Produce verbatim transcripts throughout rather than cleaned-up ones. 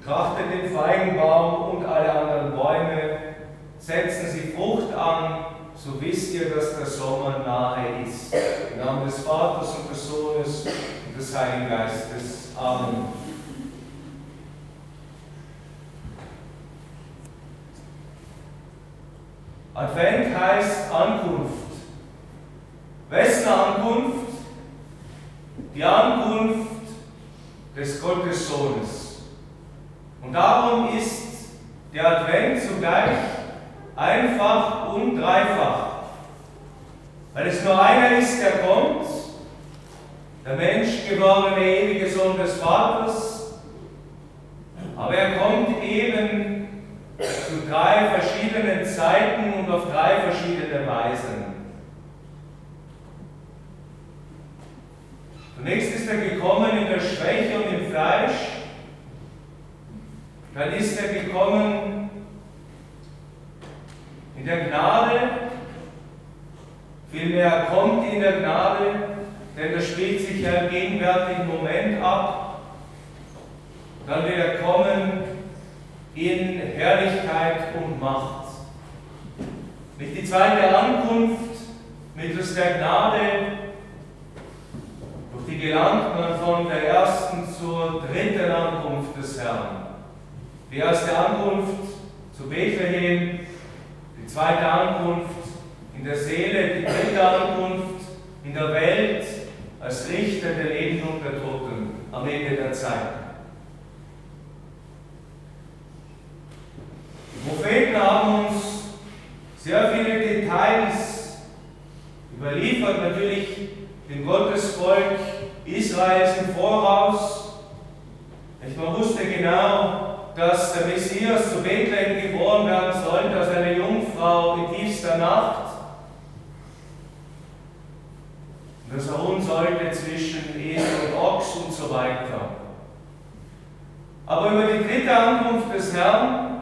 Betrachtet den Feigenbaum und alle anderen Bäume, setzen sie Frucht an, so wisst ihr, dass der Sommer nahe ist. Im Namen des Vaters und des Sohnes und des Heiligen Geistes. Amen. Advent heißt Ankunft. Wessen Ankunft? Die Ankunft des Gottessohnes. Und darum ist der Advent zugleich einfach und dreifach. Weil es nur einer ist, der kommt, der menschgewordene ewige Sohn des Vaters, aber er kommt eben zu drei verschiedenen Zeiten und auf drei verschiedene Weisen. Zunächst ist er gekommen in der Schwäche und im Fleisch, dann ist er gekommen in der Gnade, vielmehr er kommt in der Gnade, denn das spielt sich ja im gegenwärtigen Moment ab. Dann wird er kommen in Herrlichkeit und Macht. Nicht die zweite Ankunft mittels der Gnade, durch die gelangt man von der ersten zur dritten Ankunft des Herrn. Die erste Ankunft zu Bethlehem, die zweite Ankunft in der Seele, die dritte Ankunft in der Welt als Richter der Lebenden und der Toten am Ende der Zeit. Die Propheten haben uns sehr viele Details überliefert, natürlich dem Gottesvolk Israels im Voraus. Man wusste genau, dass der Messias zu Bethlehem geboren werden sollte, als eine Jungfrau in tiefster Nacht. Und das ruhen sollte zwischen Esel und Ochs und so weiter. Aber über die dritte Ankunft des Herrn,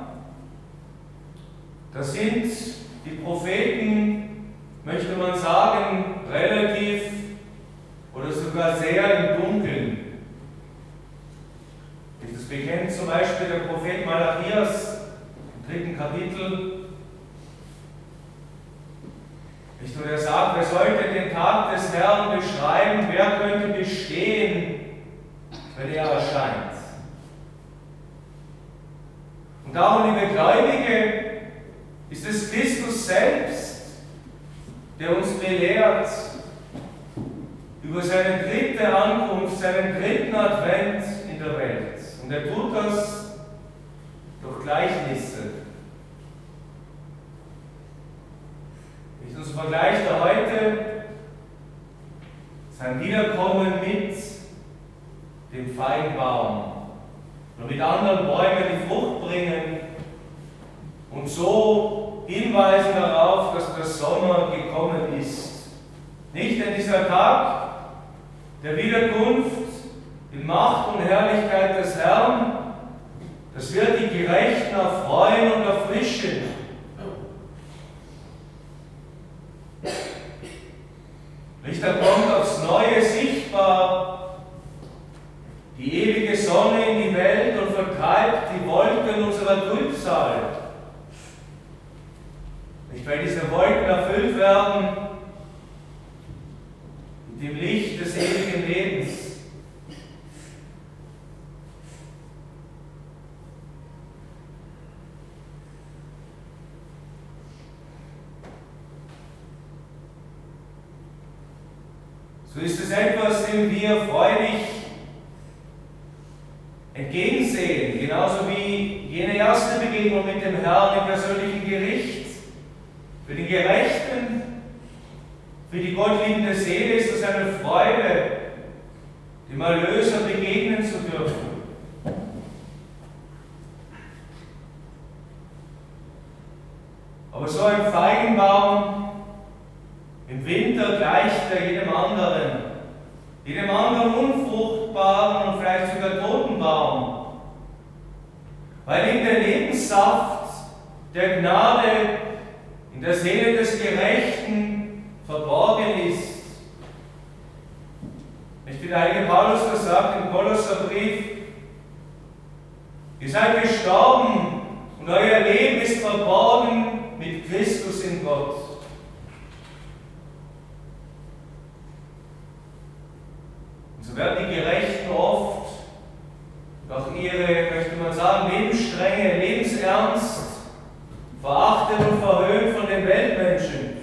da sind die Propheten, möchte man sagen, relativ oder sogar sehr im Dunkeln. Das bekennt zum Beispiel der Prophet Malachias im dritten Kapitel. Nicht nur er sagt, wer sollte den Tag des Herrn beschreiben, wer könnte bestehen, wenn er erscheint. Und darum, liebe Gläubige, ist es Christus selbst, der uns belehrt über seine dritte Ankunft, seinen dritten Advent in der Welt. Und er tut das durch Gleichnisse. So vergleicht er heute sein Wiederkommen mit dem Feigenbaum oder mit anderen Bäumen, die Frucht bringen und so hinweisen darauf, dass der Sommer gekommen ist. Nicht denn dieser Tag der Wiederkunft in Macht und Herrlichkeit des Herrn, das wird die Gerechten erfreuen und erfrischen. Nicht, da kommt aufs Neue sichtbar die ewige Sonne in die Welt und vertreibt die Wolken unserer Trübsal. Nicht, weil diese Wolken erfüllt werden mit dem Licht des ewigen Lebens. So ist es etwas, dem wir freudig entgegensehen, genauso wie jene erste Begegnung mit dem Herrn im persönlichen Gericht. Für den Gerechten, für die gottliebende Seele ist es eine Freude, dem Erlöser begegnen zu dürfen. Aber so ein Feigenbaum im Winter gleicht er jedem anderen, jedem anderen unfruchtbaren und vielleicht sogar toten Baum, weil ihm der Lebenssaft der Gnade in der Seele des Gerechten verborgen ist. Nicht wie der heilige Paulus das sagt im Kolosserbrief, Ihr seid gestorben und euer Leben ist verborgen mit Christus in Gott. Und so werden die Gerechten oft durch ihre, möchte man sagen, Lebensstrenge, Lebensernst verachtet und verhöhnt von den Weltmenschen.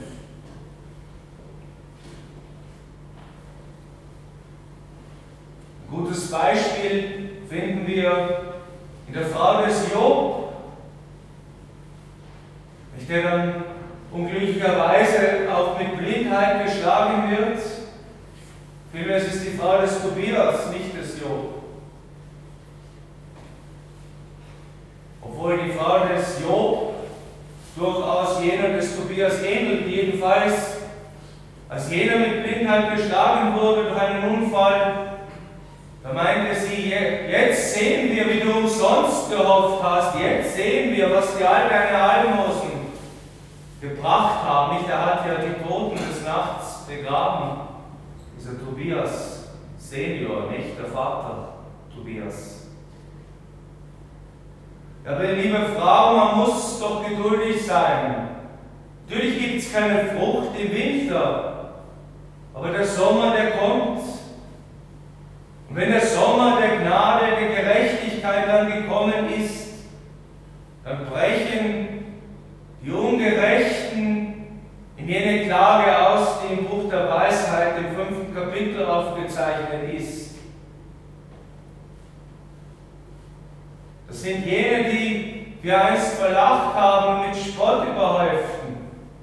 Ein gutes Beispiel finden wir in der Frau des Job, der dann unglücklicherweise auch mit Blindheit geschlagen wird. Vielmehr ist es die Frau des Tobias, nicht des Job. Obwohl die Frau des Job durchaus jener des Tobias ähnelt, jedenfalls als jener mit Blindheit geschlagen wurde durch einen Unfall, da meinte sie, jetzt sehen wir, wie du umsonst gehofft hast, jetzt sehen wir, was dir all deine Almosen gebracht haben. Nicht, er hat ja die Toten des Nachts begraben, dieser Tobias Senior, nicht der Vater Tobias. Aber liebe Frau, man muss doch geduldig sein. Natürlich gibt es keine Frucht im Winter, aber der Sommer, der kommt. Und wenn der Sommer der Gnade, der Gerechtigkeit dann gekommen ist, dann brechen die Ungerechten in jene Klage aus, die im Buch der Weisheit im fünften Kapitel aufgezeichnet ist. Das sind jene, die wir einst verlacht haben und mit Spott überhäuften.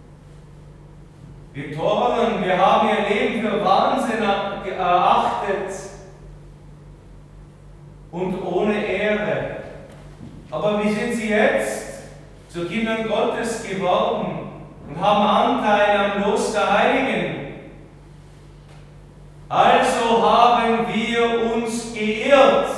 Wir Toren, wir haben ihr Leben für Wahnsinn erachtet und ohne Ehre. Aber wie sind sie jetzt zu Kindern Gottes geworden und haben Anteil am Los der Heiligen? Also haben wir uns geirrt.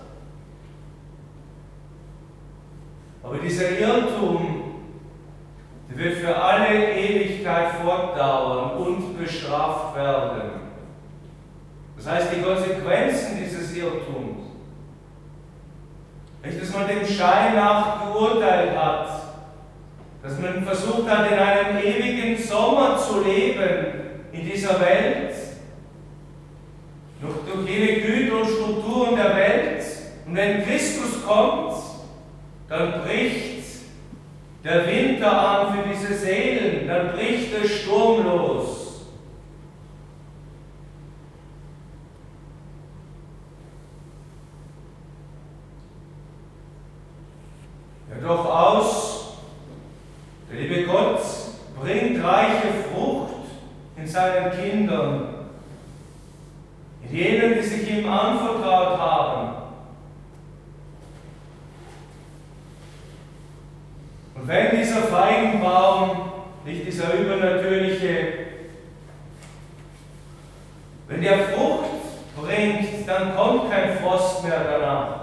Aber dieser Irrtum, der wird für alle Ewigkeit fortdauern und bestraft werden. Das heißt, die Konsequenzen dieses Irrtums, nicht, dass man dem Schein nach geurteilt hat, dass man versucht hat, in einem ewigen Sommer zu leben in dieser Welt, durch, durch jene Güter und Strukturen der Welt. Und wenn Christus kommt, dann bricht der Winter an für diese Seelen, dann bricht der Sturm los. Ja, durchaus, der liebe Gott bringt reiche Frucht in seinen Kindern, in jenen, die sich ihm anvertraut haben. Und wenn dieser Feigenbaum, nicht dieser übernatürliche, wenn der Frucht bringt, dann kommt kein Frost mehr danach.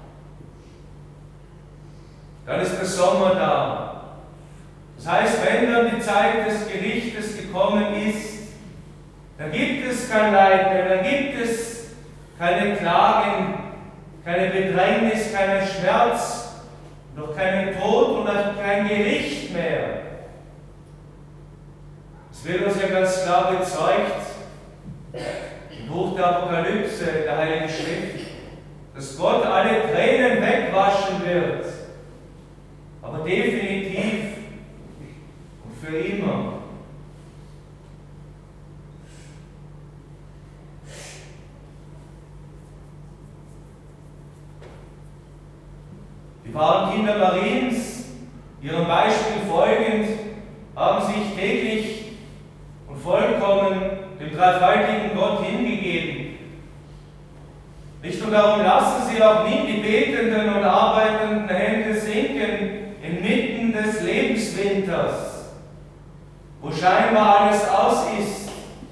Dann ist der Sommer da. Das heißt, wenn dann die Zeit des Gerichtes gekommen ist, dann gibt es kein Leid mehr, dann gibt es keine Klagen, keine Bedrängnis, keinen Schmerz, noch keinen Tod und kein Gericht mehr. Es wird uns ja ganz klar bezeugt im Buch der Apokalypse, der Heiligen Schrift, dass Gott alle Tränen wegwaschen wird, aber definitiv und für immer. Die wahren Kinder Mariens, ihrem Beispiel folgend, haben sich täglich und vollkommen dem dreifaltigen Gott hingegeben. Nicht nur darum lassen sie auch nie die betenden und arbeitenden Hände sinken inmitten des Lebenswinters, wo scheinbar alles aus ist.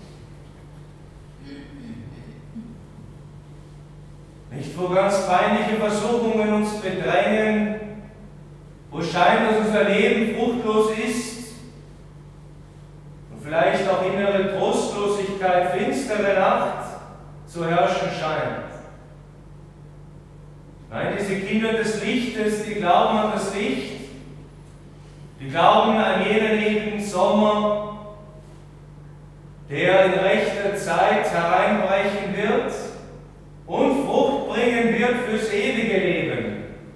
Nicht, wo ganz peinliche Versuchungen uns bedrängen, wo scheint, dass unser Leben fruchtlos ist und vielleicht auch innere Trostlosigkeit, finstere Nacht zu herrschen scheint. Nein, diese Kinder des Lichtes, die glauben an das Licht, die glauben an jenen ewigen Sommer, der in rechter Zeit hereinbrechen wird und Frucht bringen wird fürs ewige Leben.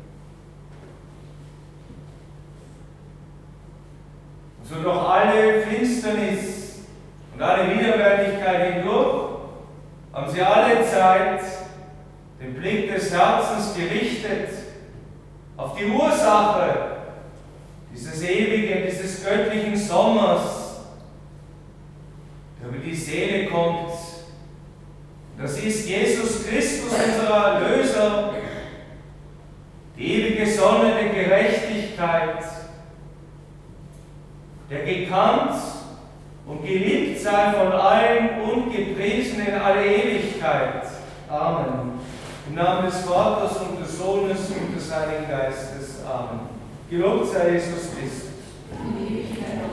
So durch alle Finsternis und alle Widerwärtigkeit hindurch haben sie alle Zeit den Blick des Herzens gerichtet auf die Ursache dieses ewigen, dieses göttlichen Sommers, der über die Seele kommt. Das ist Jesus Christus, unser Erlöser, die ewige Sonne der Gerechtigkeit, der gekannt und geliebt sei von allen und gepriesen in alle Ewigkeit. Amen. Im Namen des Vaters und des Sohnes und des Heiligen Geistes. Amen. Gelobt sei Jesus Christus.